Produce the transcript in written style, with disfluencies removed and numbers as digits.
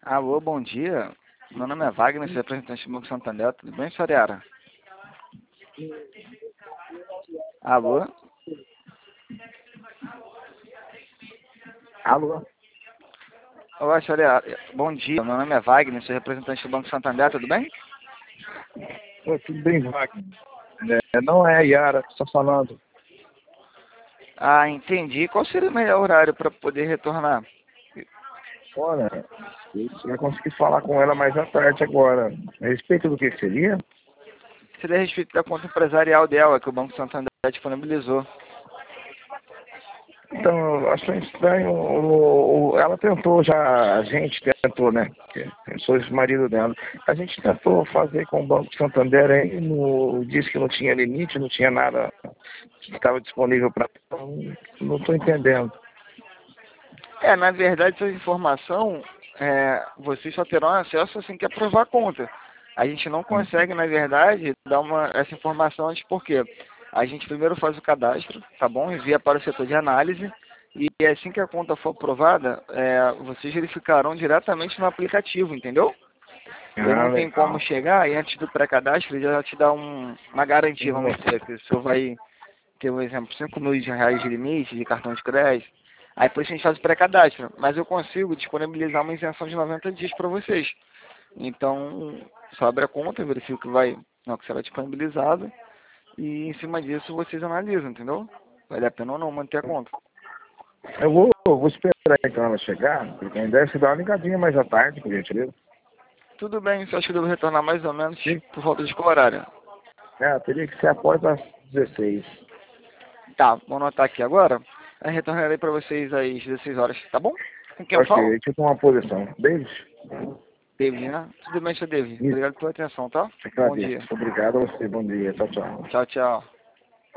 Alô, bom dia. Meu nome é Wagner, sou representante do Banco Santander. Tudo bem, senhora Yara? Alô? Alô? Olá, senhora Yara. Bom dia. Meu nome é Wagner, sou representante do Banco Santander. Tudo bem? Oi, tudo bem, Wagner? Não é a Yara que está falando. Ah, entendi. Qual seria o melhor horário para poder retornar? Olha, você vai conseguir falar com ela mais à tarde agora. A respeito do que seria? Seria a respeito da conta empresarial dela, que o Banco Santander disponibilizou. Então, eu acho estranho. Ela tentou já, a gente tentou, né? Eu sou esse marido dela. A gente tentou fazer com o Banco Santander aí, disse que não tinha limite, não tinha nada que estava disponível para. Não estou entendendo. Na verdade, essa informação, vocês só terão acesso assim que aprovar a conta. A gente não consegue, na verdade, dar essa informação antes porque a gente primeiro faz o cadastro, tá bom? Envia para o setor de análise e assim que a conta for aprovada, vocês verificarão diretamente no aplicativo, entendeu? Eu Ah, não tenho como legal. chegar e antes do pré-cadastro ele já te dá uma garantia, vamos dizer, que o senhor vai ter, um exemplo, 5 mil reais de limite de cartão de crédito. Aí depois a gente faz o pré-cadastro, mas eu consigo disponibilizar uma isenção de 90 dias para vocês. Então, só abre a conta, verifica o que vai, não, que será disponibilizado e em cima disso vocês analisam, entendeu? Vale a pena ou não manter a conta. Eu vou esperar então ela chegar, porque ainda deve se dar uma ligadinha mais à tarde, por gentileza. Tudo bem, só acho que eu devo retornar mais ou menos Sim. por volta de qual horário? Teria que ser após as 16. Tá, vou anotar aqui agora. Aí retornarei para vocês às 16 horas, tá bom? Com quem eu Ok, falo? deixa eu tomar uma posição. Beijo. David, né? Tudo bem, seu David. Isso, Obrigado pela atenção, tá? te Bom agradeço. dia. Obrigado a você. Bom dia. Tchau, tchau. Tchau, tchau.